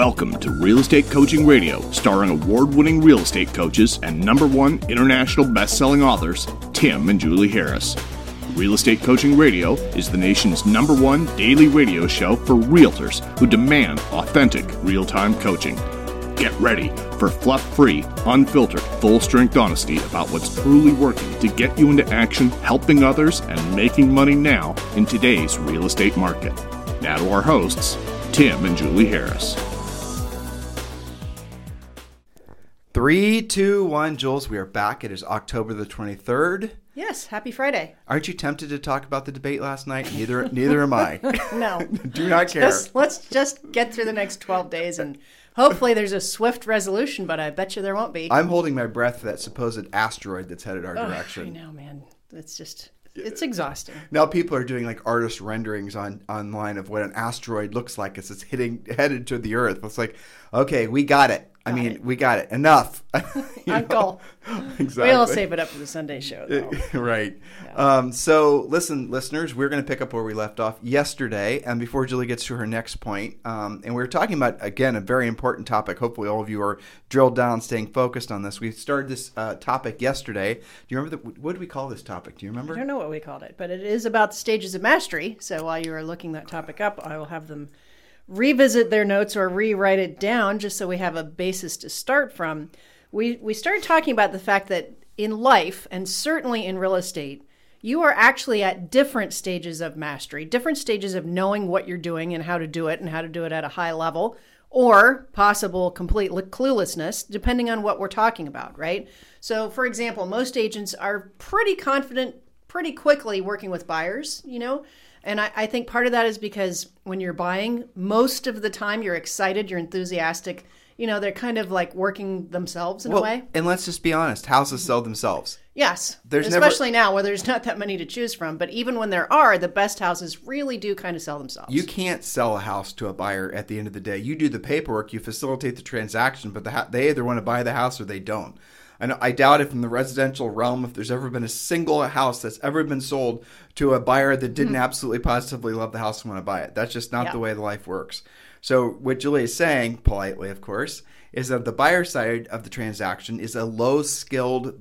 Welcome to Real Estate Coaching Radio, starring award-winning real estate coaches and #1 international best-selling authors, Tim and Julie Harris. Real Estate Coaching Radio is the nation's #1 daily radio show for realtors who demand authentic, real-time coaching. Get ready for fluff-free, unfiltered, full-strength honesty about what's truly working to get you into action, helping others, and making money now in today's real estate market. Now to our hosts, Tim and Julie Harris. 3, 2, 1, Jules, we are back. It is October the 23rd. Yes, happy Friday. Aren't you tempted to talk about the debate last night? Neither am I. No. Do not care. Let's just get through the next 12 days and hopefully there's a swift resolution, but I bet you there won't be. I'm holding my breath for that supposed asteroid that's headed our direction. I know, man. It's exhausting. Now people are doing like artist renderings online of what an asteroid looks like as it's headed to the Earth. It's like, okay, we got it. We got it. Enough. Uncle. Exactly. We'll save it up for the Sunday show, though. Right. Yeah. So listen, listeners, we're going to pick up where we left off yesterday. And before Julie gets to her next point, and we were talking about, again, a very important topic. Hopefully all of you are drilled down, staying focused on this. We started this topic yesterday. Do you remember, what did we call this topic? Do you remember? I don't know what we called it, but it is about the stages of mastery. So while you are looking that topic up, I will have them revisit their notes or rewrite it down just so we have a basis to start from. We started talking about the fact that in life, and certainly in real estate, you are actually at different stages of mastery, different stages of knowing what you're doing and how to do it at a high level, or possible complete cluelessness, depending on what we're talking about, right? So, for example, most agents are pretty confident pretty quickly working with buyers, And I think part of that is because when you're buying, most of the time you're excited, you're enthusiastic. They're kind of like working themselves in a way. And let's just be honest, houses sell themselves. Yes, especially now where there's not that many to choose from. But even when there are, the best houses really do kind of sell themselves. You can't sell a house to a buyer at the end of the day. You do the paperwork, you facilitate the transaction, but they either want to buy the house or they don't. I doubt if in the residential realm, if there's ever been a single house that's ever been sold to a buyer that didn't absolutely positively love the house and want to buy it. That's just not the way the life works. So what Julie is saying, politely of course, is that the buyer side of the transaction is a low-skilled,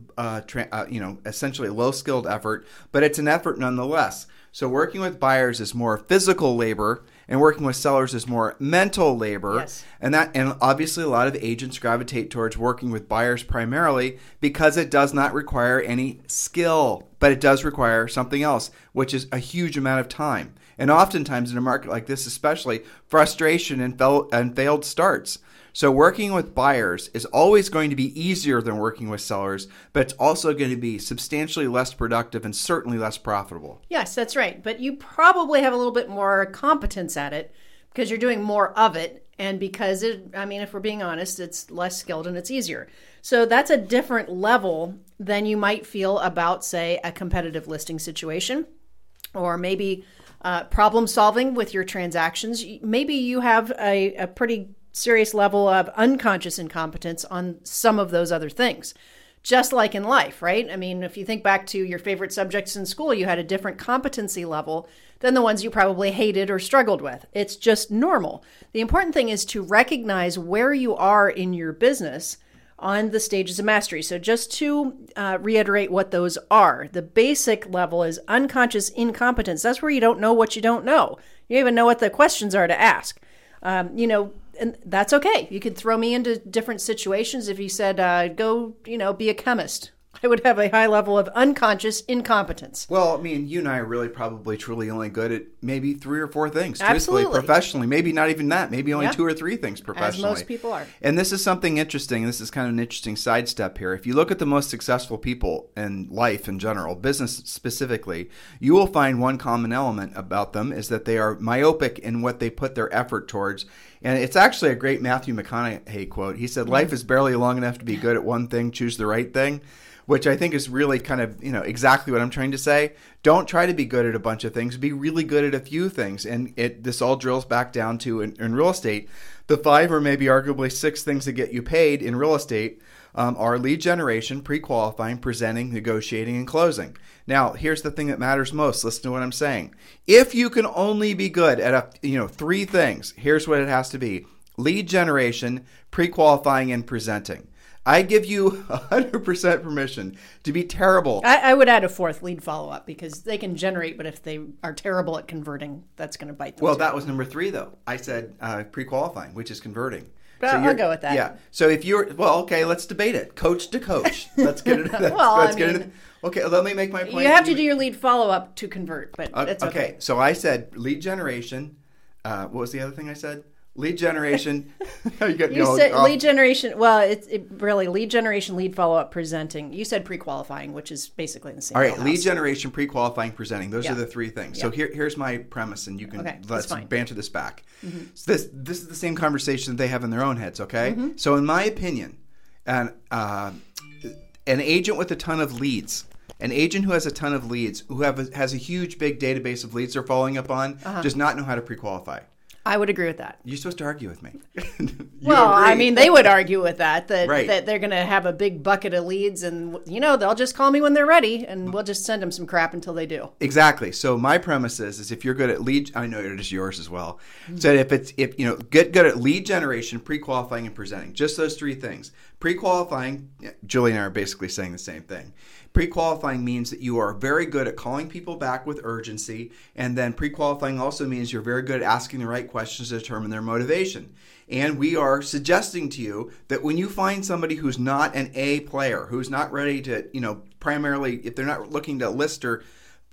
essentially a low-skilled effort, but it's an effort nonetheless. So working with buyers is more physical labor, and working with sellers is more mental labor. Yes. And obviously a lot of agents gravitate towards working with buyers primarily because it does not require any skill, but it does require something else, which is a huge amount of time. And oftentimes in a market like this especially, frustration and failed starts. So working with buyers is always going to be easier than working with sellers, but it's also going to be substantially less productive and certainly less profitable. Yes, that's right. But you probably have a little bit more competence at it because you're doing more of it. And because if we're being honest, it's less skilled and it's easier. So that's a different level than you might feel about, say, a competitive listing situation, or maybe problem solving with your transactions. Maybe you have a pretty serious level of unconscious incompetence on some of those other things. Just like in life, right? If you think back to your favorite subjects in school, you had a different competency level than the ones you probably hated or struggled with. It's just normal. The important thing is to recognize where you are in your business on the stages of mastery. So just to reiterate what those are, the basic level is unconscious incompetence. That's where you don't know what you don't know. You don't even know what the questions are to ask. And that's okay. You could throw me into different situations. If you said, go, be a chemist, I would have a high level of unconscious incompetence. Well, you and I are really probably truly only good at maybe 3 or 4 things. Absolutely. Truthfully, professionally. Maybe not even that. Maybe only 2 or 3 things professionally. As most people are. And this is something interesting. This is kind of an interesting sidestep here. If you look at the most successful people in life in general, business specifically, you will find one common element about them is that they are myopic in what they put their effort towards. And it's actually a great Matthew McConaughey quote. He said, life is barely long enough to be good at one thing, choose the right thing, which I think is really kind of, exactly what I'm trying to say. Don't try to be good at a bunch of things. Be really good at a few things. And this all drills back down to, in real estate, the 5 or maybe arguably 6 things that get you paid in real estate are lead generation, pre-qualifying, presenting, negotiating, and closing. Now, here's the thing that matters most. Listen to what I'm saying. If you can only be good at 3 things, here's what it has to be. lead generation, pre-qualifying, and presenting. I give you 100% permission to be terrible. I would add a fourth, lead follow-up, because they can generate, but if they are terrible at converting, that's going to bite them. Well, too. that was number 3, though. I said pre-qualifying, which is converting. But I'll go with that. Yeah. So if you're, well, okay, let's debate it. Coach to coach. Let's get it. Okay, let me make my point. You have to do your lead follow-up to convert, but it's okay. Okay, so I said lead generation. What was the other thing I said? Lead generation. You said lead generation. Well, it really lead generation, lead follow-up, presenting. You said pre-qualifying, which is basically the same. All right, lead generation, pre-qualifying, presenting. Those are the 3 things. Yeah. So here's my premise, and you can let's banter this back. Mm-hmm. So this is the same conversation that they have in their own heads. Okay, so in my opinion, an agent with a ton of leads. An agent who has a ton of leads, who has a huge, big database of leads they're following up on, does not know how to pre-qualify. I would agree with that. You're supposed to argue with me. Well, agree. I mean, they would argue with that right. that they're going to have a big bucket of leads and, they'll just call me when they're ready and we'll just send them some crap until they do. Exactly. So my premise is if you're good at lead, I know it is yours as well. So get good at lead generation, pre-qualifying, and presenting. Just those 3 things. Pre-qualifying, Julie and I are basically saying the same thing. Pre-qualifying means that you are very good at calling people back with urgency, and then pre-qualifying also means you're very good at asking the right questions to determine their motivation. And we are suggesting to you that when you find somebody who's not an A player, who's not ready to, primarily, if they're not looking to list or,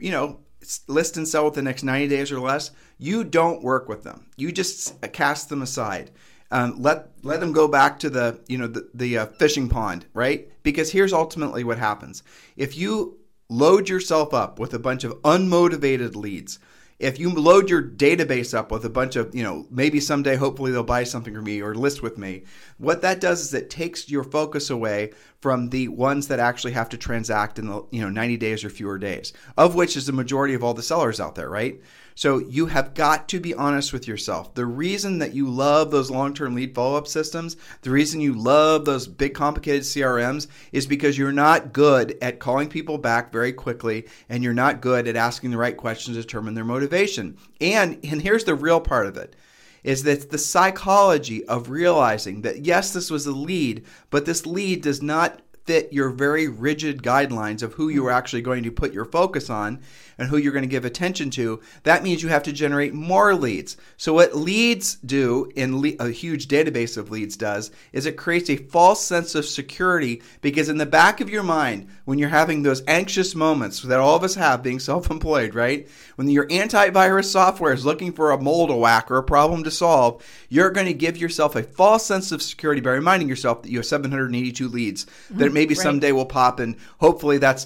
list and sell within the next 90 days or less, you don't work with them. You just cast them aside. Let them go back to the fishing pond, right? Because here's ultimately what happens. If you load yourself up with a bunch of unmotivated leads, if you load your database up with a bunch of, maybe someday, hopefully they'll buy something from me or list with me, what that does is it takes your focus away from the ones that actually have to transact in the 90 days or fewer days, of which is the majority of all the sellers out there, right? So you have got to be honest with yourself. The reason that you love those long-term lead follow-up systems, the reason you love those big complicated CRMs is because you're not good at calling people back very quickly, and you're not good at asking the right questions to determine their motivation. And here's the real part of it, is that the psychology of realizing that, yes, this was a lead, but this lead does not fit your very rigid guidelines of who you are actually going to put your focus on and who you're going to give attention to. That means you have to generate more leads. So what leads do, a huge database of leads does, is it creates a false sense of security, because in the back of your mind, when you're having those anxious moments that all of us have being self-employed, right? When your antivirus software is looking for a mole to whack or a problem to solve, you're going to give yourself a false sense of security by reminding yourself that you have 782 leads that maybe someday will pop, and hopefully that's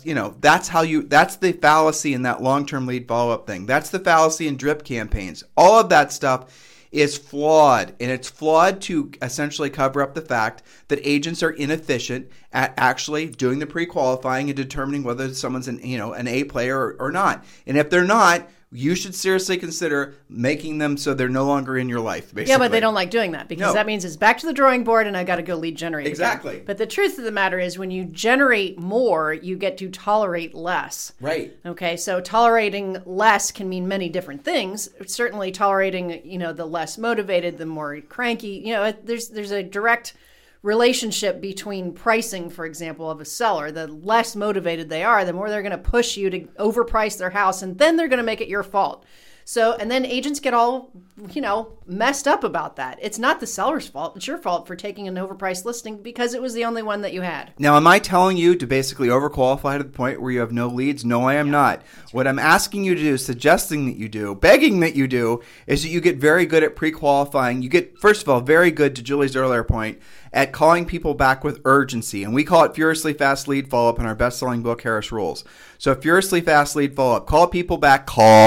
the fallacy in that long-term lead follow-up thing. That's the fallacy in drip campaigns. All of that stuff is flawed, and it's flawed to essentially cover up the fact that agents are inefficient at actually doing the pre-qualifying and determining whether someone's an A player or not. And if they're not, you should seriously consider making them so they're no longer in your life, basically. Yeah, but they don't like doing that, because that means it's back to the drawing board and I got to go lead generate Exactly. again. But the truth of the matter is, when you generate more, you get to tolerate less. Right. Okay, so tolerating less can mean many different things. Certainly tolerating, the less motivated, the more cranky, there's a direct relationship between pricing, for example, of a seller. The less motivated they are, the more they're going to push you to overprice their house, and then they're going to make it your fault. So, and then agents get all, messed up about that. It's not the seller's fault. It's your fault for taking an overpriced listing because it was the only one that you had. Now, am I telling you to basically overqualify to the point where you have no leads? No, I am not. Right. What I'm asking you to do, suggesting that you do, begging that you do, is that you get very good at pre-qualifying. You get, first of all, very good, to Julie's earlier point, at calling people back with urgency. And we call it Furiously Fast Lead Follow-Up in our best-selling book, Harris Rules. So Furiously Fast Lead Follow-Up. Call people back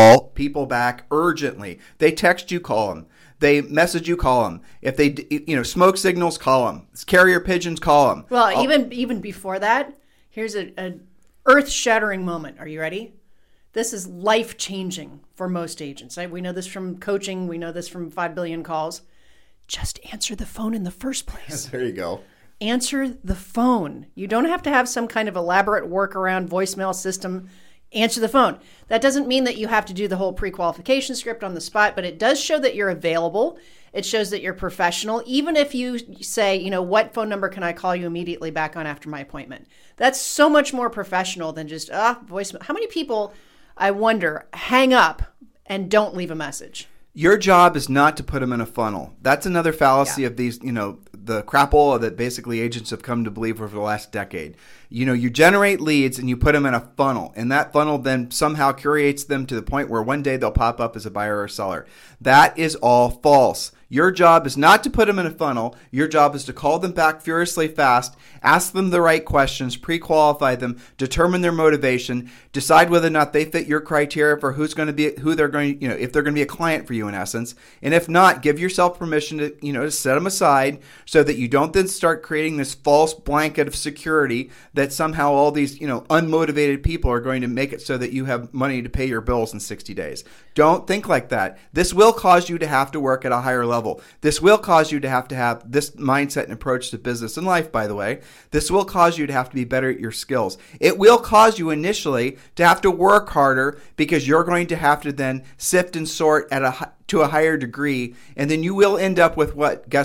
urgently. They text you, call them. They message you, call them. If they, smoke signals, call them. Carrier pigeons, call them. Well, even before that, here's an earth-shattering moment. Are you ready? This is life-changing for most agents. We know this from coaching. We know this from 5 billion calls. Just answer the phone in the first place. There you go. Answer the phone. You don't have to have some kind of elaborate workaround voicemail system. answer the phone. That doesn't mean that you have to do the whole pre-qualification script on the spot, but it does show that you're available. It shows that you're professional, even if you say, what phone number can I call you immediately back on after my appointment? That's so much more professional than just, voicemail. How many people, I wonder, hang up and don't leave a message? Your job is not to put them in a funnel. That's another fallacy of these, the crapola that basically agents have come to believe over the last decade. You generate leads and you put them in a funnel, and that funnel then somehow curates them to the point where one day they'll pop up as a buyer or seller. That is all false. Your job is not to put them in a funnel. Your job is to call them back furiously fast, ask them the right questions, pre-qualify them, determine their motivation, decide whether or not they fit your criteria for if they're going to be a client for you in essence. And if not, give yourself permission to set them aside so that you don't then start creating this false blanket of security that somehow all these, unmotivated people are going to make it so that you have money to pay your bills in 60 days. Don't think like that. This will cause you to have to work at a higher level. This will cause you to have this mindset and approach to business and life, by the way. This will cause you to have to be better at your skills. It will cause you initially to have to work harder because you're going to have to then sift and sort to a higher degree, and then you will end up with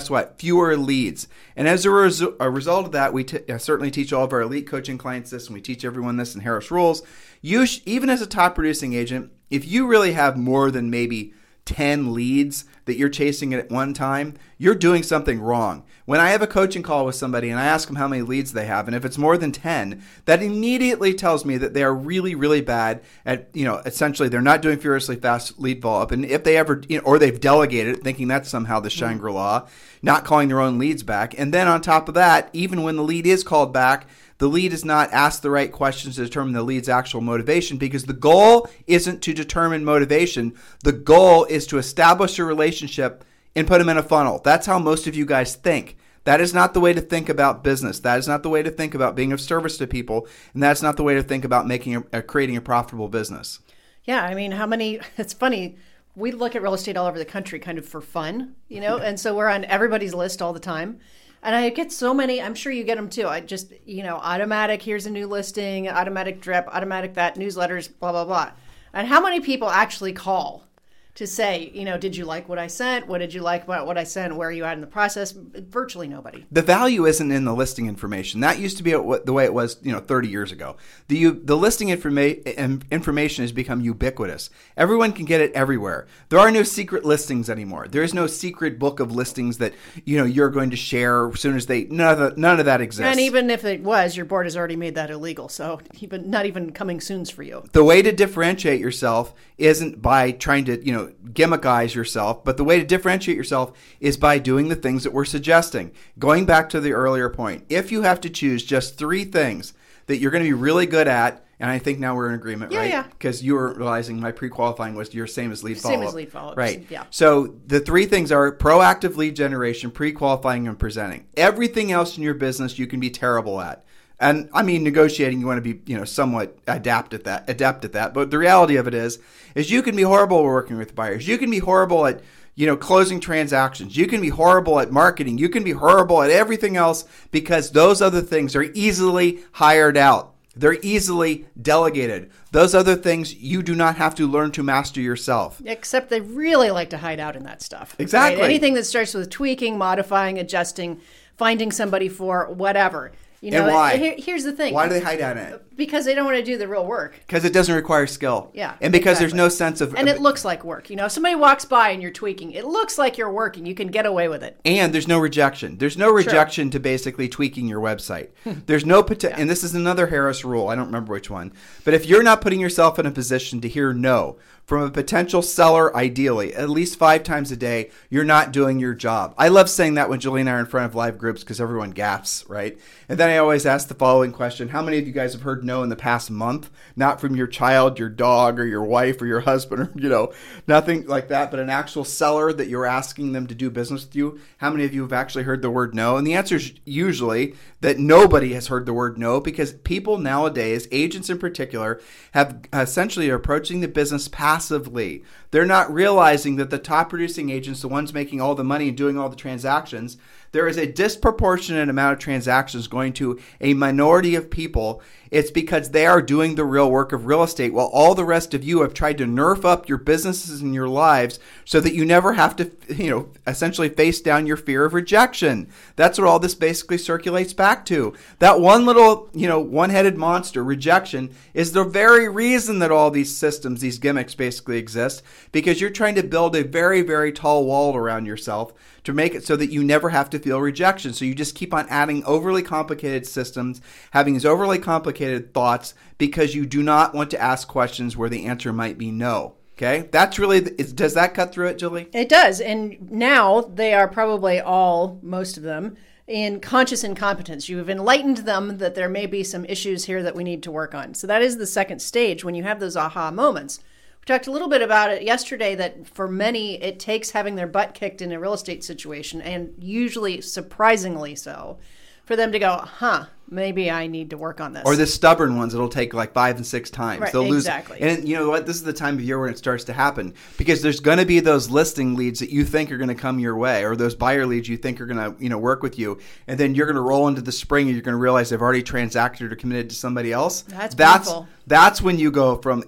fewer leads. And as a result of that, we certainly teach all of our elite coaching clients this, and we teach everyone this in Harris Rules. Even as a top producing agent, if you really have more than maybe 10 leads that you're chasing at one time, you're doing something wrong. When I have a coaching call with somebody and I ask them how many leads they have, and if it's more than 10, that immediately tells me that they are really, really bad at, essentially they're not doing furiously fast lead follow-up. And if they ever, or they've delegated it, thinking that's somehow the Shangri-La, not calling their own leads back. And then on top of that, even when the lead is called back, the lead is not asked the right questions to determine the lead's actual motivation, because the goal isn't to determine motivation. The goal is to establish a relationship and put them in a funnel. That's how most of you guys think. That is not the way to think about business. That is not the way to think about being of service to people. And that's not the way to think about creating a profitable business. Yeah, it's funny. We look at real estate all over the country kind of for fun, and so we're on everybody's list all the time. And I get so many, I'm sure you get them too. I just, automatic, here's a new listing, automatic drip, automatic that, newsletters, blah, blah, blah. And how many people actually call to say, did you like what I sent? What did you like about what I sent? Where are you at in the process? Virtually nobody. The value isn't in the listing information. That used to be the way it was, 30 years ago. The listing information has become ubiquitous. Everyone can get it everywhere. There are no secret listings anymore. There is no secret book of listings that, you're going to share as soon as none of that exists. And even if it was, your board has already made that illegal. So not even coming soon's for you. The way to differentiate yourself isn't by trying to, gimmickize yourself, but the way to differentiate yourself is by doing the things that we're suggesting. Going back to the earlier point, if you have to choose just 3 things that you're going to be really good at, and I think now we're in agreement, right? Yeah. Because you were realizing my pre-qualifying was your same as lead follow-up. Same as lead follow-up. Right. Yeah. So the 3 things are proactive lead generation, pre-qualifying, and presenting. Everything else in your business you can be terrible at. And negotiating, you want to be, somewhat adept at that. But the reality of it is you can be horrible at working with buyers. You can be horrible at, closing transactions. You can be horrible at marketing. You can be horrible at everything else, because those other things are easily hired out. They're easily delegated. Those other things you do not have to learn to master yourself. Except they really like to hide out in that stuff. Exactly. Right? Anything that starts with tweaking, modifying, adjusting, finding somebody for whatever. And why? Here's the thing. Why do they hide out in it? Because they don't want to do the real work. Because it doesn't require skill. Yeah. And because there's no sense of... And it looks like work. If somebody walks by and you're tweaking, it looks like you're working. You can get away with it. And there's no rejection. There's no rejection to basically tweaking your website. There's no... And this is another Harris rule. I don't remember which one. But if you're not putting yourself in a position to hear no from a potential seller, ideally, at least 5 times a day, you're not doing your job. I love saying that when Julie and I are in front of live groups, because everyone gasps, right? And then I always ask the following question. How many of you guys have heard no in the past month? Not from your child, your dog, or your wife, or your husband, or, nothing like that, but an actual seller that you're asking them to do business with you. How many of you have actually heard the word no? And the answer is usually that nobody has heard the word no, because people nowadays, agents in particular, have essentially are approaching the business passively. They're not realizing that the top producing agents, the ones making all the money and doing all the transactions, there is a disproportionate amount of transactions going to a minority of people, it's because they are doing the real work of real estate, while all the rest of you have tried to nerf up your businesses and your lives so that you never have to, essentially face down your fear of rejection. That's what all this basically circulates back to. That one little, one-headed monster, rejection, is the very reason that all these systems, these gimmicks basically exist, because you're trying to build a very, very tall wall around yourself to make it so that you never have to feel rejection. So you just keep on adding overly complicated systems, having these overly complicated thoughts, because you do not want to ask questions where the answer might be no. Okay? That's really, does that cut through it, Julie? It does. And now they are probably most of them, in conscious incompetence. You've enlightened them that there may be some issues here that we need to work on. So that is the second stage when you have those aha moments. We talked a little bit about it yesterday, that for many, it takes having their butt kicked in a real estate situation, and usually surprisingly so, for them to go, maybe I need to work on this. Or the stubborn ones, it'll take like 5 and 6 times. Right, They'll lose. exactly. And you know what? This is the time of year when it starts to happen, because there's going to be those listing leads that you think are going to come your way, or those buyer leads you think are going to, work with you, and then you're going to roll into the spring and you're going to realize they've already transacted or committed to somebody else. That's painful. That's when you go from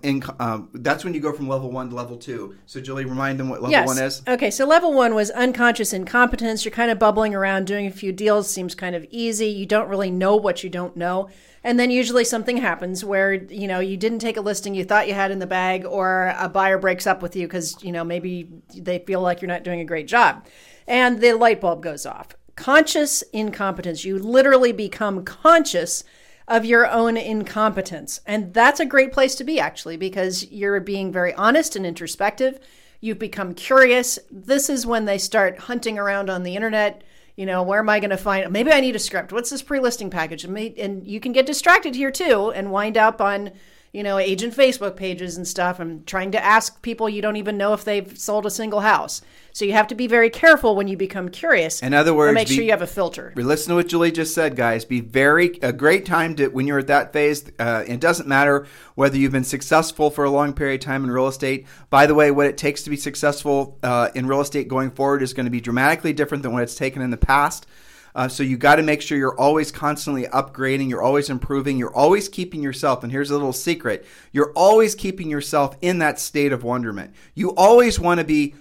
level 1 to level 2. So Julie, remind them what level 1 is. Okay, so level 1 was unconscious incompetence. You're kind of bubbling around, doing a few deals, seems kind of easy. You don't really know what you don't know. And then usually something happens where, you didn't take a listing you thought you had in the bag, or a buyer breaks up with you because, maybe they feel like you're not doing a great job. And the light bulb goes off. Conscious incompetence. You literally become conscious of your own incompetence. And that's a great place to be, actually, because you're being very honest and introspective. You've become curious. This is when they start hunting around on the internet. Where am I going to find? Maybe I need a script. What's this pre-listing package? And you can get distracted here too and wind up on, agent Facebook pages and stuff, and trying to ask people you don't even know if they've sold a single house. So you have to be very careful when you become curious. In other words, make sure you have a filter. Listen to what Julie just said, guys. A great time to, when you're at that phase. It doesn't matter whether you've been successful for a long period of time in real estate. By the way, what it takes to be successful in real estate going forward is going to be dramatically different than what it's taken in the past. So you got to make sure you're always constantly upgrading, you're always improving, you're always keeping yourself, and here's a little secret, you're always keeping yourself in that state of wonderment. You always want to be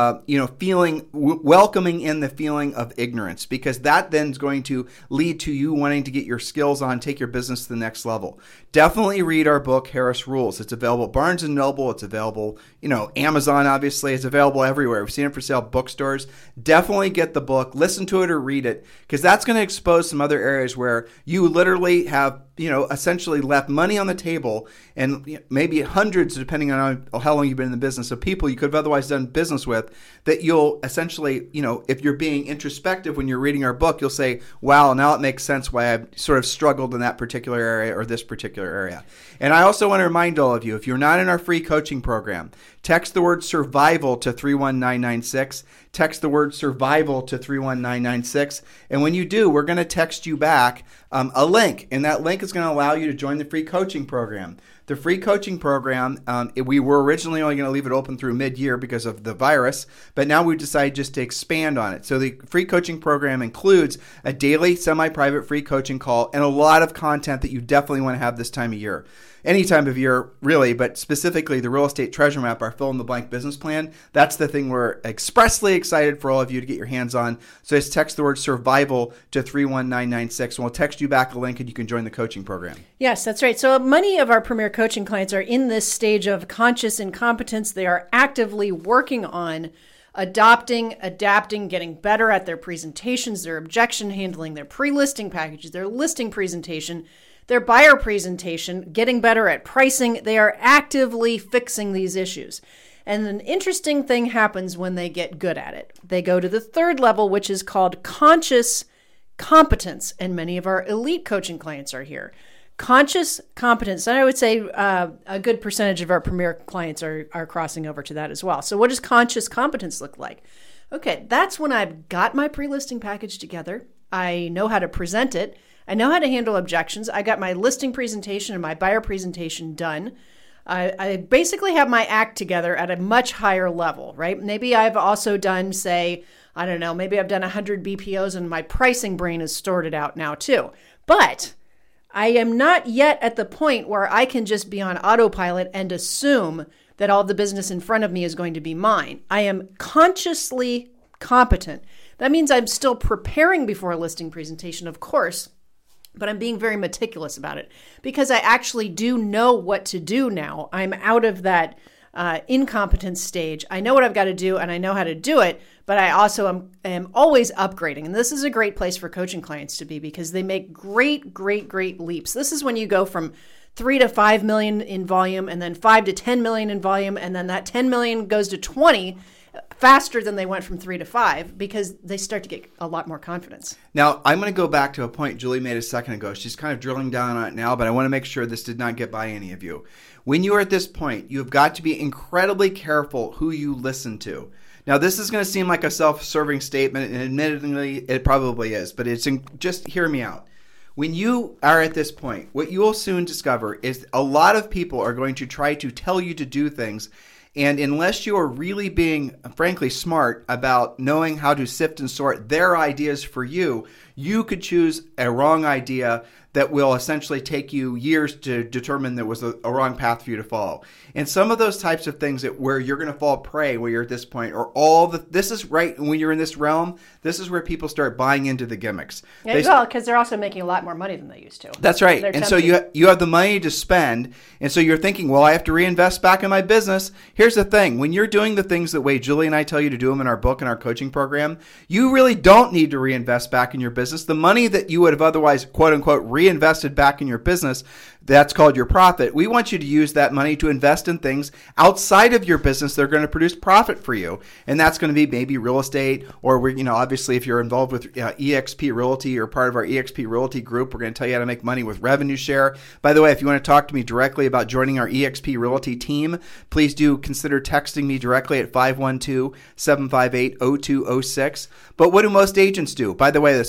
welcoming in the feeling of ignorance, because that then is going to lead to you wanting to get your skills on, take your business to the next level. Definitely read our book, Harris Rules. It's available at Barnes & Noble. It's available, Amazon, obviously. It's available everywhere. We've seen it for sale at bookstores. Definitely get the book, listen to it or read it, because that's going to expose some other areas where you literally have essentially left money on the table, and maybe hundreds, depending on how long you've been in the business, of people you could have otherwise done business with, that you'll essentially, if you're being introspective when you're reading our book, you'll say, wow, now it makes sense why I've sort of struggled in that particular area or this particular area. And I also want to remind all of you, if you're not in our free coaching program, text the word survival to 31996. Text the word survival to 31996. And when you do, we're going to text you back a link. And that link is going to allow you to join the free coaching program. The free coaching program, we were originally only going to leave it open through mid-year because of the virus, but now we've decided just to expand on it. So the free coaching program includes a daily semi-private free coaching call and a lot of content that you definitely want to have this time of year. Any time of year, really, but specifically the Real Estate Treasure Map, our fill-in-the-blank business plan. That's the thing we're expressly excited for all of you to get your hands on. So just text the word survival to 31996, and we'll text you back a link and you can join the coaching program. Yes, that's right. So many of our Premier Coaching clients are in this stage of conscious incompetence. They are actively working on adopting, adapting, getting better at their presentations, their objection handling, their pre-listing packages, their listing presentation, their buyer presentation, getting better at pricing. They are actively fixing these issues. And an interesting thing happens when they get good at it. They go to the third level, which is called conscious competence. And many of our elite coaching clients are here. Conscious competence. And I would say a good percentage of our Premier clients are crossing over to that as well. So what does conscious competence look like? Okay, that's when I've got my pre-listing package together. I know how to present it. I know how to handle objections. I got my listing presentation and my buyer presentation done. I basically have my act together at a much higher level, right? Maybe I've also done, say, I don't know, maybe I've done 100 BPOs and my pricing brain is sorted out now too. But I am not yet at the point where I can just be on autopilot and assume that all the business in front of me is going to be mine. I am consciously competent. That means I'm still preparing before a listing presentation, of course, but I'm being very meticulous about it because I actually do know what to do now. I'm out of that incompetence stage. I know what I've got to do and I know how to do it, but I also am always upgrading. And this is a great place for coaching clients to be because they make great, great, great leaps. This is when you go from 3 to 5 million in volume and then 5 to 10 million in volume. And then that 10 million goes to 20 faster than they went from 3 to 5 because they start to get a lot more confidence. Now, I'm going to go back to a point Julie made a second ago. She's kind of drilling down on it now, but I want to make sure this did not get by any of you. When you are at this point, you've got to be incredibly careful who you listen to. Now, this is going to seem like a self-serving statement, and admittedly, it probably is, but just hear me out. When you are at this point, what you will soon discover is a lot of people are going to try to tell you to do things. And unless you are really being, frankly, smart about knowing how to sift and sort their ideas for you, you could choose a wrong idea that will essentially take you years to determine that was a wrong path for you to follow. And some of those types of things where you're going to fall prey where you're at this point this is right when you're in this realm, this is where people start buying into the gimmicks. Yeah, because they're also making a lot more money than they used to. That's right. And so you have the money to spend. And so you're thinking, well, I have to reinvest back in my business. Here's the thing. When you're doing the things the way Julie and I tell you to do them in our book and our coaching program, you really don't need to reinvest back in your business. The money that you would have otherwise, quote unquote, reinvested back in your business, that's called your profit. We want you to use that money to invest in things outside of your business that are going to produce profit for you. And that's going to be maybe real estate, or obviously if you're involved with eXp Realty or part of our eXp Realty group, we're going to tell you how to make money with revenue share. By the way, if you want to talk to me directly about joining our eXp Realty team, please do consider texting me directly at 512-758-0206. But what do most agents do? By the way, that's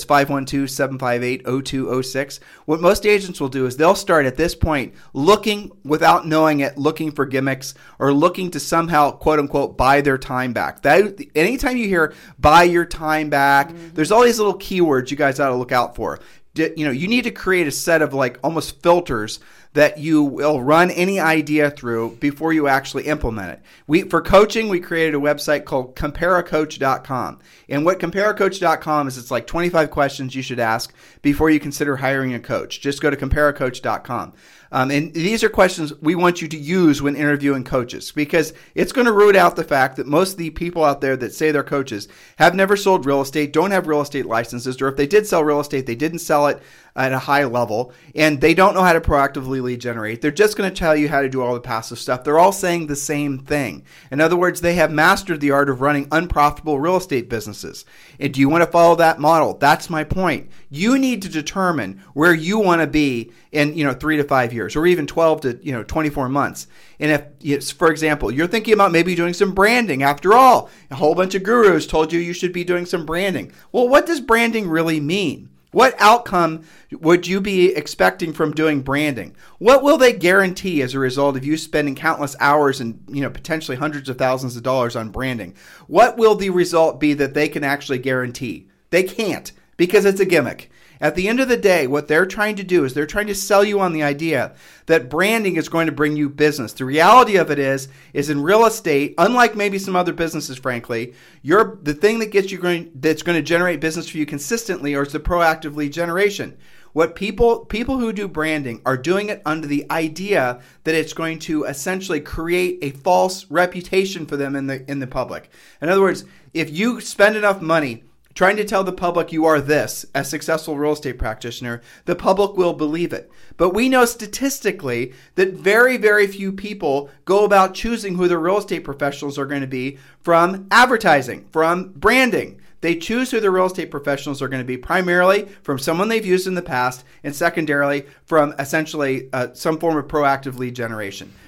512-758-0206. What most agents will do is they'll start at this point looking, without knowing it, looking for gimmicks or looking to somehow, quote unquote, buy their time back. Anytime you hear buy your time back, there's all these little keywords you guys ought to look out for. You need to create a set of almost filters that you will run any idea through before you actually implement it. For coaching, we created a website called CompareACoach.com. And what CompareACoach.com is, it's 25 questions you should ask before you consider hiring a coach. Just go to CompareACoach.com. And these are questions we want you to use when interviewing coaches, because it's going to root out the fact that most of the people out there that say they're coaches have never sold real estate, don't have real estate licenses, or if they did sell real estate, they didn't sell it at a high level, and they don't know how to proactively lead generate. They're just going to tell you how to do all the passive stuff. They're all saying the same thing. In other words, they have mastered the art of running unprofitable real estate businesses. And do you want to follow that model? That's my point. You need to determine where you want to be in 3 to 5 years, or even 12 to 24 months. And if, for example, you're thinking about maybe doing some branding, after all, a whole bunch of gurus told you should be doing some branding. Well, what does branding really mean? What outcome would you be expecting from doing branding? What will they guarantee as a result of you spending countless hours and potentially hundreds of thousands of dollars on branding? What will the result be that they can actually guarantee? They can't, because it's a gimmick. At the end of the day, what they're trying to do is they're trying to sell you on the idea that branding is going to bring you business. The reality of it is in real estate, unlike maybe some other businesses, frankly, the thing that that's going to generate business for you consistently is the proactive lead generation. What people who do branding are doing it under the idea that it's going to essentially create a false reputation for them in the public. In other words, if you spend enough money trying to tell the public you are this, a successful real estate practitioner, the public will believe it. But we know statistically that very, very few people go about choosing who their real estate professionals are going to be from advertising, from branding. They choose who their real estate professionals are going to be primarily from someone they've used in the past, and secondarily from essentially some form of proactive lead generation.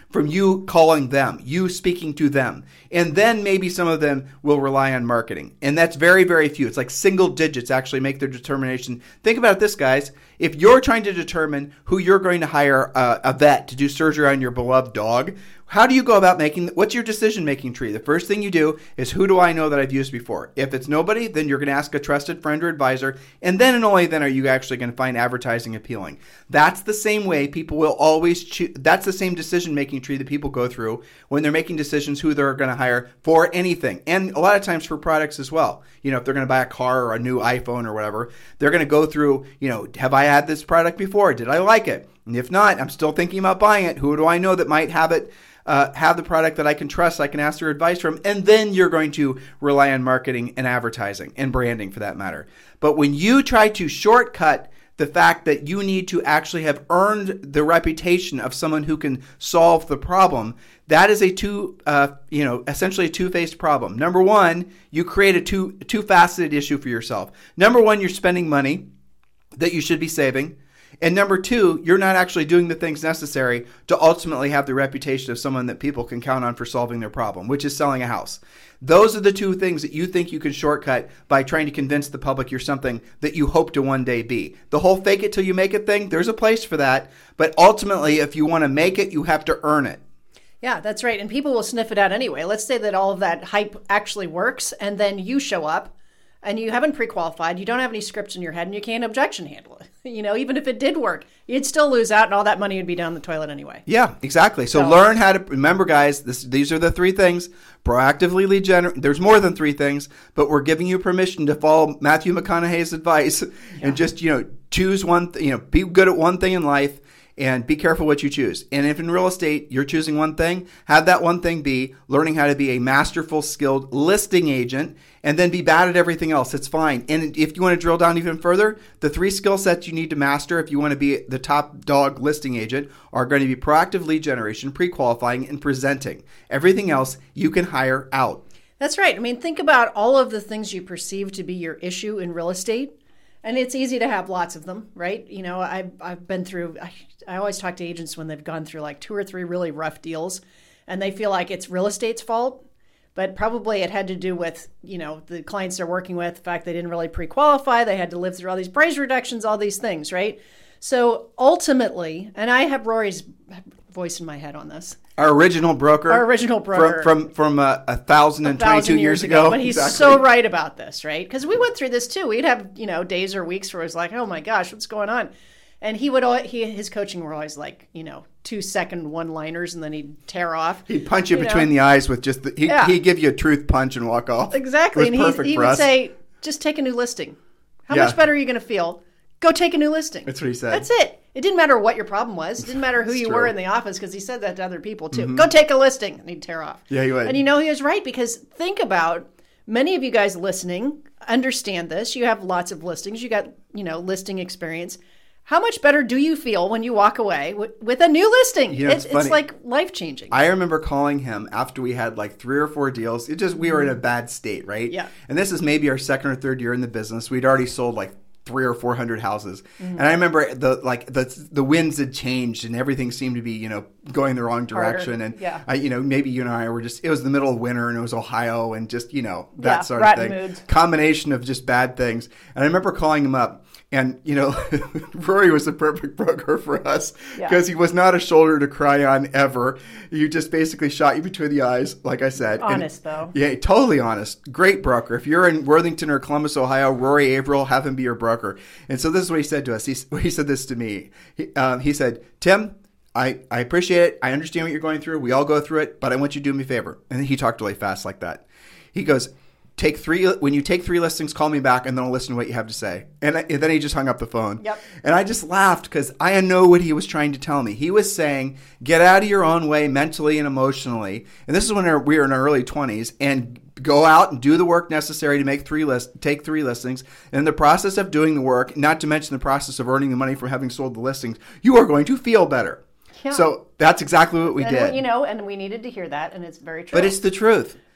from you calling them, you speaking to them. And then maybe some of them will rely on marketing. And that's very, very few. It's like single digits actually make their determination. Think about this, guys. If you're trying to determine who you're going to hire a vet to do surgery on your beloved dog, how do you go about what's your decision-making tree? The first thing you do is, who do I know that I've used before? If it's nobody, then you're going to ask a trusted friend or advisor, and then and only then are you actually going to find advertising appealing. That's the same way people will always choose. That's the same decision-making tree that people go through when they're making decisions who they're going to hire for anything, and a lot of times for products as well. You know, if they're going to buy a car or a new iPhone or whatever, they're going to go through, have I had this product before? Did I like it? And if not, I'm still thinking about buying it. Who do I know that might have it? Have the product that I can trust, I can ask their advice from, and then you're going to rely on marketing and advertising and branding for that matter. But when you try to shortcut the fact that you need to actually have earned the reputation of someone who can solve the problem, that is essentially a two-faced problem. Number one, you create a two-faceted issue for yourself. Number one, you're spending money that you should be saving. And number two, you're not actually doing the things necessary to ultimately have the reputation of someone that people can count on for solving their problem, which is selling a house. Those are the two things that you think you can shortcut by trying to convince the public you're something that you hope to one day be. The whole fake it till you make it thing, there's a place for that. But ultimately, if you want to make it, you have to earn it. Yeah, that's right. And people will sniff it out anyway. Let's say that all of that hype actually works, and then you show up and you haven't pre-qualified, you don't have any scripts in your head, and you can't objection handle it. Even if it did work, you'd still lose out, and all that money would be down the toilet anyway. Yeah, exactly. So learn how to, remember guys, these are the three things. Proactively lead generate. There's more than three things, but we're giving you permission to follow Matthew McConaughey's advice and just, choose one, be good at one thing in life. And be careful what you choose. And if in real estate you're choosing one thing, have that one thing be learning how to be a masterful, skilled listing agent, and then be bad at everything else. It's fine. And if you want to drill down even further, the three skill sets you need to master if you want to be the top dog listing agent are going to be proactive lead generation, pre-qualifying, and presenting. Everything else you can hire out. That's right. Think about all of the things you perceive to be your issue in real estate. And it's easy to have lots of them, right? I've been through, I always talk to agents when they've gone through like 2 or 3 really rough deals and they feel like it's real estate's fault, but probably it had to do with, the clients they're working with, the fact they didn't really pre-qualify, they had to live through all these price reductions, all these things, right? So ultimately, and I have Rory's voice in my head on this. Our original broker. From 1,022 years ago. But he's so right about this, right? Because we went through this too. We'd have, days or weeks where it was like, oh my gosh, what's going on? And his coaching were always like, 2-second one-liners, and then he'd tear off. He'd punch you between the eyes with just, he'd give you a truth punch and walk off. Exactly. And he would say, just take a new listing. How much better are you going to feel? Go take a new listing. That's what he said. That's it. It didn't matter what your problem was. It didn't matter who you were in the office, because he said that to other people too. Mm-hmm. Go take a listing. And he'd tear off. Yeah, he would. And he was right, because think about, many of you guys listening understand this. You have lots of listings. You got, listing experience. How much better do you feel when you walk away with a new listing? It's like life-changing. I remember calling him after we had like 3 or 4 deals. We were in a bad state, right? Yeah. And this is maybe our second or third year in the business. We'd already sold like 300 or 400 houses. Mm-hmm. And I remember the winds had changed and everything seemed to be, going the wrong direction. Harder. And, maybe you and I were it was the middle of winter and it was Ohio and just, that sort of thing. Moods. Combination of just bad things. And I remember calling him up. And, Rory was the perfect broker for us because he was not a shoulder to cry on ever. You just basically shot you between the eyes, like I said. Honest, though. Yeah, totally honest. Great broker. If you're in Worthington or Columbus, Ohio, Rory Averill, have him be your broker. And so this is what he said to us. He said this to me. He said, Tim, I appreciate it. I understand what you're going through. We all go through it, but I want you to do me a favor. And he talked really fast like that. He goes, when you take 3 listings, call me back, and then I'll listen to what you have to say. And then he just hung up the phone. Yep. And I just laughed because I know what he was trying to tell me. He was saying, get out of your own way mentally and emotionally. And this is when we were in our early 20s, and go out and do the work necessary to take 3 listings. And in the process of doing the work, not to mention the process of earning the money from having sold the listings, you are going to feel better. Yeah. So that's exactly what we did. And we needed to hear that, and it's very true. But it's the truth.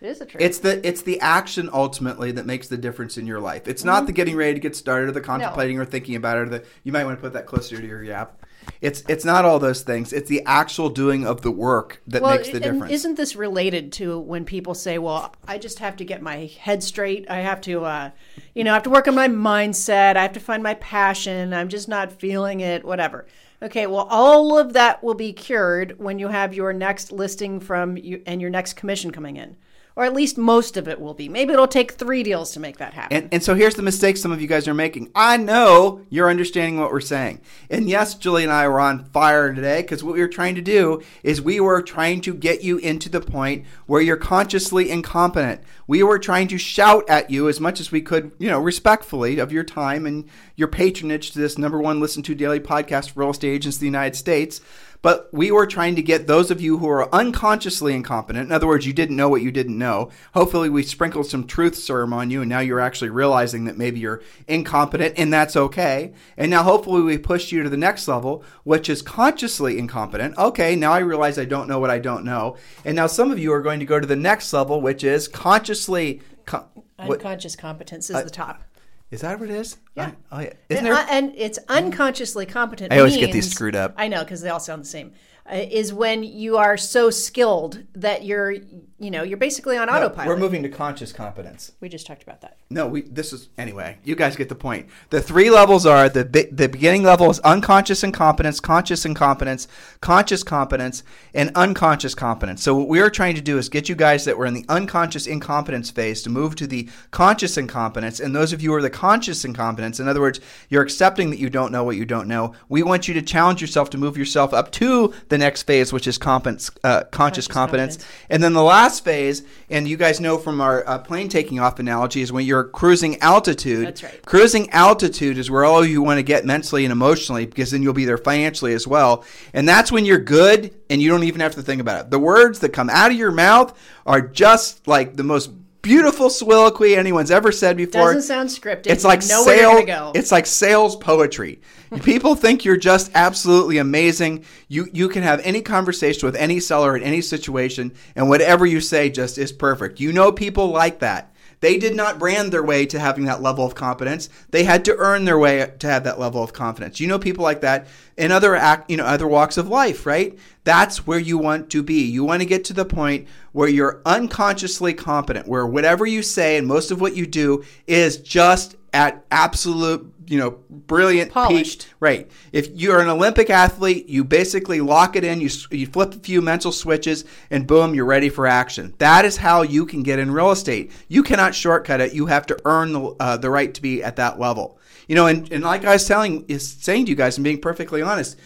It is a truth. It's the action ultimately that makes the difference in your life. It's not the getting ready to get started or the contemplating or thinking about it or the you might want to put that closer to your yap. It's not all those things. It's the actual doing of the work that makes the difference. Isn't this related to when people say, well, I just have to get my head straight. I have to, I have to work on my mindset. I have to find my passion. I'm just not feeling it, whatever. Okay, well, all of that will be cured when you have your next listing from you and your next commission coming in. Or at least most of it will be. Maybe it'll take 3 deals to make that happen. And so here's the mistake some of you guys are making. I know you're understanding what we're saying. And yes, Julie and I were on fire today because what we were trying to do is we were trying to get you into the point where you're consciously incompetent. We were trying to shout at you as much as we could, respectfully of your time and your patronage to this #1 listened to daily podcast for real estate agents in the United States. But we were trying to get those of you who are unconsciously incompetent, in other words, you didn't know what you didn't know. Hopefully we sprinkled some truth serum on you and now you're actually realizing that maybe you're incompetent and that's okay. And now hopefully we pushed you to the next level, which is consciously incompetent. Okay, now I realize I don't know what I don't know. And now some of you are going to go to the next level, which is consciously... Unconscious competence is the top. Is that what it is? Yeah. Yeah. And it's unconsciously competent. I always get these screwed up. I know, because they all sound the same. Is when you are so skilled that you're basically on autopilot. We're moving to conscious competence. We just talked about that. No, anyway, you guys get the point. The 3 levels are, the beginning level is unconscious incompetence, conscious incompetence, conscious competence, and unconscious competence. So what we are trying to do is get you guys that were in the unconscious incompetence phase to move to the conscious incompetence. And those of you who are the conscious incompetence, in other words, you're accepting that you don't know what you don't know. We want you to challenge yourself to move yourself up to the next phase, which is conscious competence. And then the last phase, and you guys know from our plane taking off analogy, is when you're cruising altitude. That's right. Cruising altitude is where all you want to get mentally and emotionally, because then you'll be there financially as well. And that's when you're good and you don't even have to think about it. The words that come out of your mouth are just like the most beautiful soliloquy anyone's ever said before. Doesn't sound scripted. It's like go. It's like sales poetry. People think you're just absolutely amazing. You can have any conversation with any seller in any situation, and whatever you say just is perfect. People like that. They did not brand their way to having that level of competence. They had to earn their way to have that level of confidence. People like that in other walks of life, right? That's where you want to be. You want to get to the point where you're unconsciously competent, where whatever you say and most of what you do is just at absolute, brilliant polished peak. Right. If you're an Olympic athlete, you basically lock it in, you flip a few mental switches, and boom, you're ready for action. That is how you can get in real estate. You cannot shortcut it. You have to earn the right to be at that level. And like I was saying to you guys, and being perfectly honest,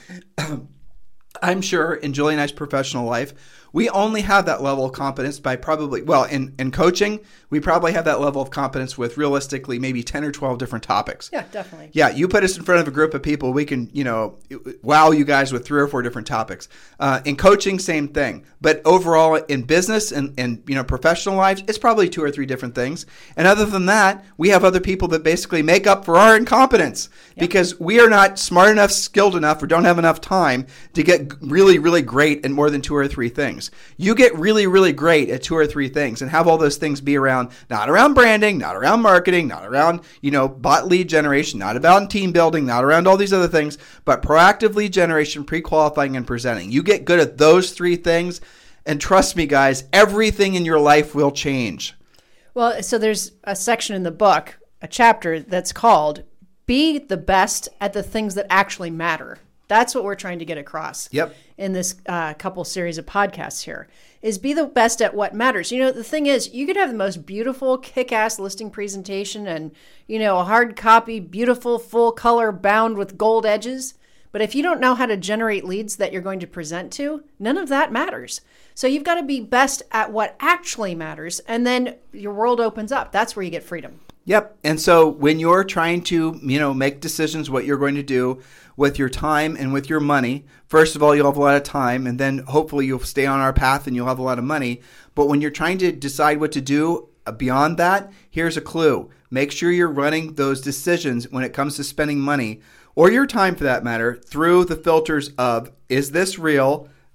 I'm sure in Julie and I's professional life, we only have that level of competence by probably, in coaching, we probably have that level of competence with realistically maybe 10 or 12 different topics. Yeah, definitely. Yeah, you put us in front of a group of people, we can, wow you guys with 3 or 4 different topics. In coaching, same thing. But overall in business and professional lives, it's probably 2 or 3 different things. And other than that, we have other people that basically make up for our incompetence because we are not smart enough, skilled enough, or don't have enough time to get really, really great at more than 2 or 3 things. You get really, really great at 2 or 3 things and have all those things be around, not around branding, not around marketing, not around, bot lead generation, not about team building, not around all these other things, but proactive lead generation, pre-qualifying, and presenting. You get good at those 3 things, and trust me, guys, everything in your life will change. Well, so there's a section in the book, a chapter that's called Be the Best at the Things That Actually Matter. That's what we're trying to get across in this couple series of podcasts here, is be the best at what matters. The thing is, you could have the most beautiful, kick-ass listing presentation and, a hard copy, beautiful, full color, bound with gold edges. But if you don't know how to generate leads that you're going to present to, none of that matters. So you've got to be best at what actually matters, and then your world opens up. That's where you get freedom. Yep. And so when you're trying to, make decisions what you're going to do with your time and with your money, first of all, you'll have a lot of time, and then hopefully you'll stay on our path and you'll have a lot of money. But when you're trying to decide what to do beyond that, here's a clue. Make sure you're running those decisions when it comes to spending money, or your time for that matter, through the filters of, is this real?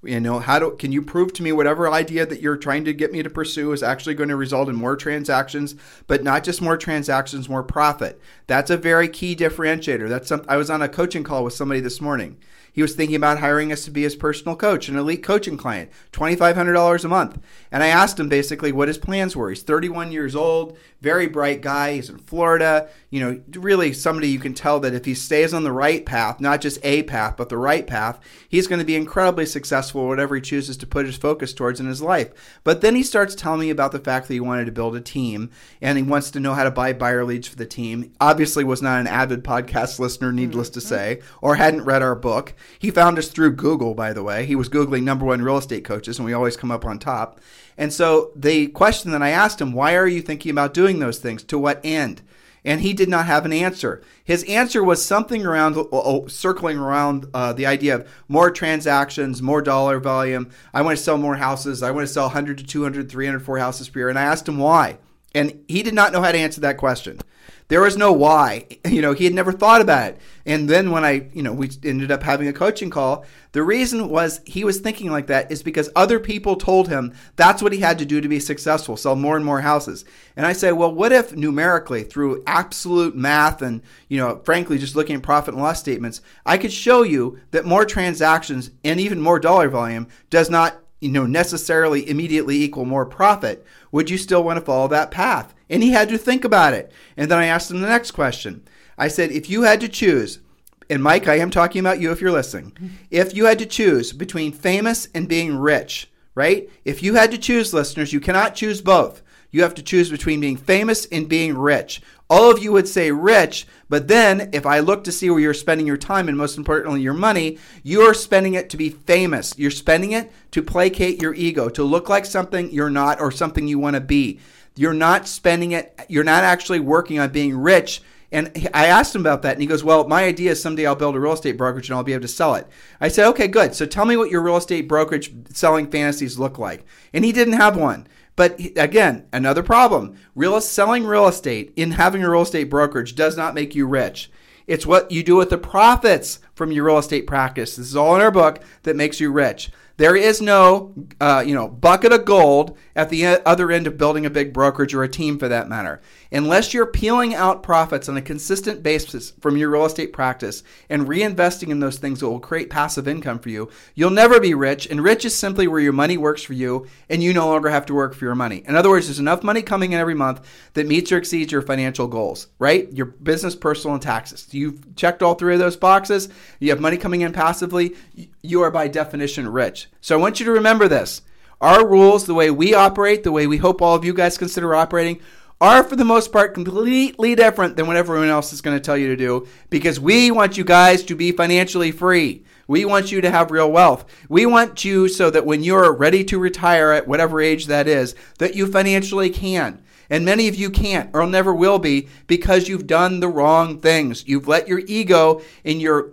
Can you prove to me whatever idea that you're trying to get me to pursue is actually going to result in more transactions, but not just more transactions, more profit? That's a very key differentiator. I was on a coaching call with somebody this morning. He was thinking about hiring us to be his personal coach, an elite coaching client, $2,500 a month. And I asked him basically what his plans were. He's 31 years old, very bright guy. He's in Florida. Really somebody you can tell that if he stays on the right path, not just a path, but the right path, he's going to be incredibly successful whatever he chooses to put his focus towards in his life. But then he starts telling me about the fact that he wanted to build a team and he wants to know how to buy buyer leads for the team. Obviously was not an avid podcast listener, needless to say, or hadn't read our book. He found us through Google, by the way. He was Googling #1 real estate coaches, and we always come up on top. And so the question that I asked him, why are you thinking about doing those things? To what end? And he did not have an answer. His answer was something around, circling around the idea of more transactions, more dollar volume. I want to sell more houses. I want to sell 100 to 200, 300, 4 houses per year. And I asked him why. And he did not know how to answer that question. There was no why. He had never thought about it. And then when we ended up having a coaching call, the reason was he was thinking like that is because other people told him that's what he had to do to be successful, sell more and more houses. And I say, well, what if numerically through absolute math and, frankly, just looking at profit and loss statements, I could show you that more transactions and even more dollar volume does not necessarily immediately equal more profit. Would you still want to follow that path? And he had to think about it. And then I asked him the next question. I said, if you had to choose, and Mike, I am talking about you if you're listening. If you had to choose between famous and being rich, right? If you had to choose, listeners, you cannot choose both. You have to choose between being famous and being rich. All of you would say rich, but then if I look to see where you're spending your time and most importantly your money, you are spending it to be famous. You're spending it to placate your ego, to look like something you're not or something you want to be. You're not spending it. You're not actually working on being rich. And I asked him about that, and he goes, well, my idea is someday I'll build a real estate brokerage and I'll be able to sell it. I said, okay, good. So tell me what your real estate brokerage selling fantasies look like. And he didn't have one. But again, another problem. Selling real estate in having a real estate brokerage does not make you rich. It's what you do with the profits from your real estate practice. This is all in our book that makes you rich. There is no, bucket of gold at the other end of building a big brokerage or a team for that matter. Unless you're peeling out profits on a consistent basis from your real estate practice and reinvesting in those things that will create passive income for you, you'll never be rich. And rich is simply where your money works for you and you no longer have to work for your money. In other words, there's enough money coming in every month that meets or exceeds your financial goals, right? Your business, personal, and taxes. You've checked all three of those boxes. You have money coming in passively. You are by definition rich. So I want you to remember this. Our rules, the way we operate, the way we hope all of you guys consider operating, are for the most part completely different than what everyone else is going to tell you to do because we want you guys to be financially free. We want you to have real wealth. We want you so that when you're ready to retire at whatever age that is, that you financially can. And many of you can't or never will be because you've done the wrong things. You've let your ego and your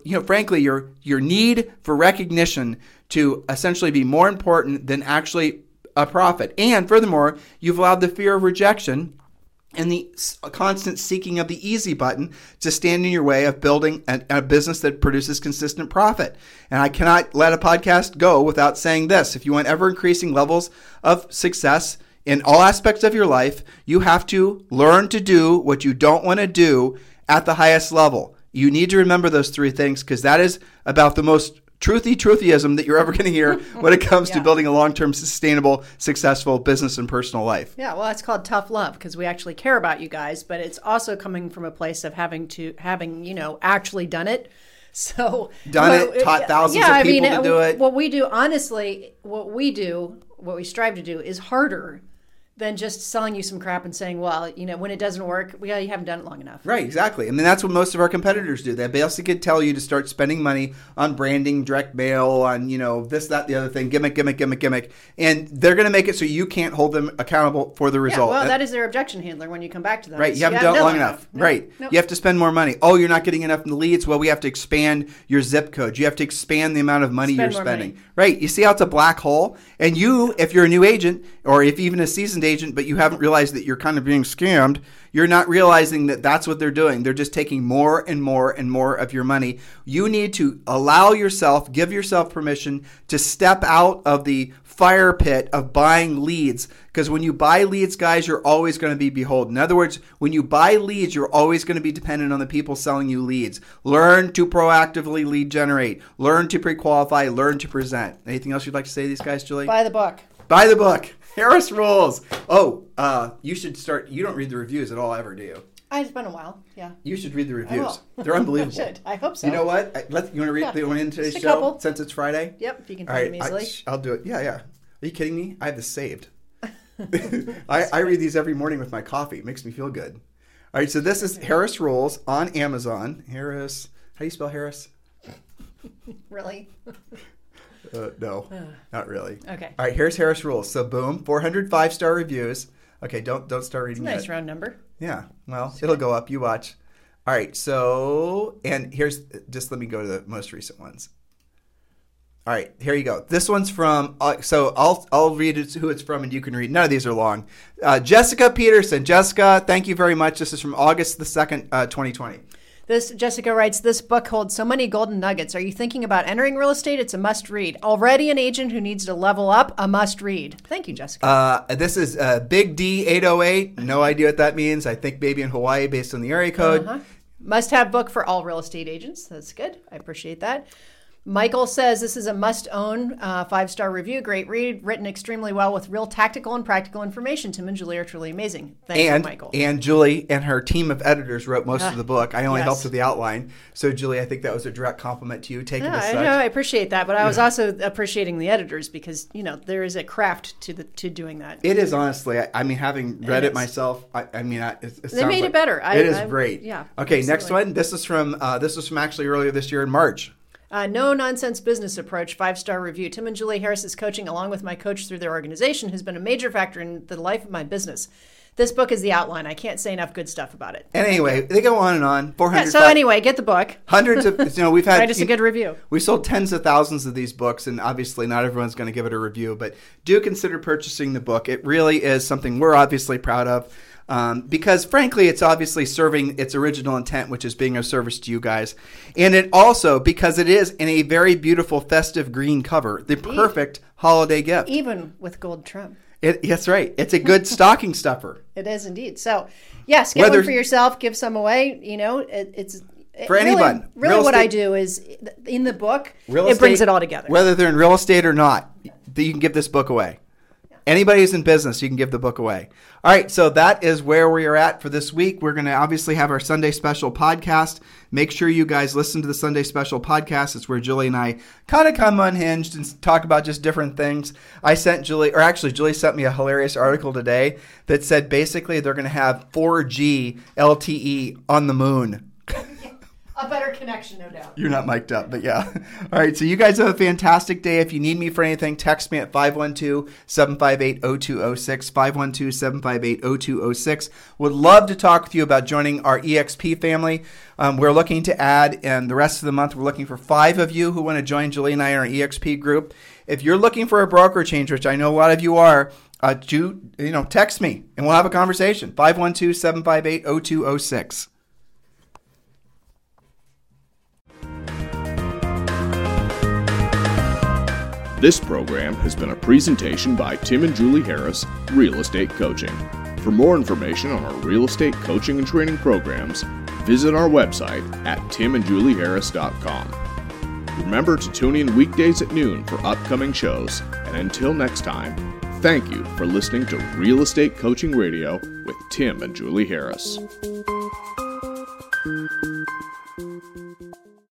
need for recognition to essentially be more important than actually a profit. And furthermore, you've allowed the fear of rejection and the constant seeking of the easy button to stand in your way of building a business that produces consistent profit. And I cannot let a podcast go without saying this. If you want ever increasing levels of success in all aspects of your life, you have to learn to do what you don't want to do at the highest level. You need to remember those three things because that is about the most truthyism that you're ever going to hear when it comes to building a long-term, sustainable, successful business and personal life. Yeah, well, that's called tough love because we actually care about you guys, but it's also coming from a place of having actually done it. So taught thousands of people to do it. What we do, honestly, what we strive to do is harder than just selling you some crap and saying, well, when it doesn't work, you haven't done it long enough. Right, exactly. I mean, that's what most of our competitors do. They basically tell you to start spending money on branding, direct mail, on, this, that, the other thing, gimmick. And they're going to make it so you can't hold them accountable for the result. Yeah, well, that is their objection handler when you come back to them. Right, you haven't done it long enough. No, right. No. You have to spend more money. Oh, you're not getting enough in the leads? Well, we have to expand your zip code. You have to expand the amount of money you're spending. Right. You see how it's a black hole? And you, if you're a new agent or if even a seasoned agent, agent, but you haven't realized that you're kind of being scammed, you're not realizing that that's what they're doing. They're just taking more and more and more of your money. You need to allow yourself, give yourself permission to step out of the fire pit of buying leads. Because when you buy leads, guys, you're always going to be beholden. In other words, when you buy leads, you're always going to be dependent on the people selling you leads. Learn to proactively lead generate. Learn to pre-qualify. Learn to present. Anything else you'd like to say to these guys, Julie? Buy the book. Buy the book. Harris Rules. Oh, you should start. You don't read the reviews at all ever, do you? It's been a while, yeah. You should read the reviews. will. They're unbelievable. I should. I hope so. You know what? You want to read the one in today's Just a show couple. since it's Friday? Yep, if you can All find right, them easily. I'll do it. Yeah. Are you kidding me? I have this saved. I read these every morning with my coffee. It makes me feel good. All right, so this is Harris Rules on Amazon. Harris. How do you spell Harris? Really? No, not really. Okay. All right, here's Harris Rules. So boom, 400 5-star reviews. Okay, don't start reading Nice yet. round number. Yeah, well, it'll go up. You watch. All right, so, and here's, just let me go to the most recent ones. All right, here you go. This one's from, so I'll read who it's from and you can read. None of these are long. Jessica Peterson. Jessica, thank you very much. This is from August the 2nd, 2020. Jessica writes, this book holds so many golden nuggets. Are you thinking about entering real estate? It's a must read. Already an agent who needs to level up, a must read. Thank you, Jessica. This is Big D 808. No idea what that means. I think maybe in Hawaii based on the area code. Must have book for all real estate agents. That's good. I appreciate that. Michael says this is a must-own 5-star review. Great read, written extremely well with real tactical and practical information. Tim and Julie are truly amazing. Thank you, Michael. And Julie and her team of editors wrote most of the book. I only helped with the outline. So, Julie, I think that was a direct compliment to you. Take it as such. I appreciate that, but I was also appreciating the editors because, there is a craft to doing that. It is, honestly. I mean, having read it myself, they made it better. It is great. Yeah. Okay, absolutely. next one. This is from actually earlier this year in March. No-nonsense business approach, 5-star review. Tim and Julie Harris's coaching, along with my coach through their organization, has been a major factor in the life of my business. This book is the outline. I can't say enough good stuff about it. And anyway, they go on and on. 400. So anyway, get the book. Hundreds of, we've had. Write us a good review. We sold tens of thousands of these books, and obviously not everyone's going to give it a review, but do consider purchasing the book. It really is something we're obviously proud of. Because frankly, it's obviously serving its original intent, which is being of service to you guys. And it also, because it is in a very beautiful festive green cover, the perfect holiday gift. Even with gold trim. That's right. It's a good stocking stuffer. It is indeed. So, yes, get one for yourself, give some away. It's for anyone. Really what I do is, in the book, it brings it all together. Whether they're in real estate or not, you can give this book away. Anybody who's in business, you can give the book away. All right, so that is where we are at for this week. We're going to obviously have our Sunday special podcast. Make sure you guys listen to the Sunday special podcast. It's where Julie and I kind of come unhinged and talk about just different things. Julie sent me a hilarious article today that said basically they're going to have 4G LTE on the moon. A better connection, no doubt. You're not mic'd up, but yeah. All right, so you guys have a fantastic day. If you need me for anything, text me at 512-758-0206, 512-758-0206. Would love to talk with you about joining our EXP family. We're looking to add, and the rest of the month, we're looking for 5 of you who want to join Julie and I in our EXP group. If you're looking for a broker change, which I know a lot of you are, text me, and we'll have a conversation. 512-758-0206. This program has been a presentation by Tim and Julie Harris, Real Estate Coaching. For more information on our real estate coaching and training programs, visit our website at timandjulieharris.com. Remember to tune in weekdays at noon for upcoming shows, and until next time, thank you for listening to Real Estate Coaching Radio with Tim and Julie Harris.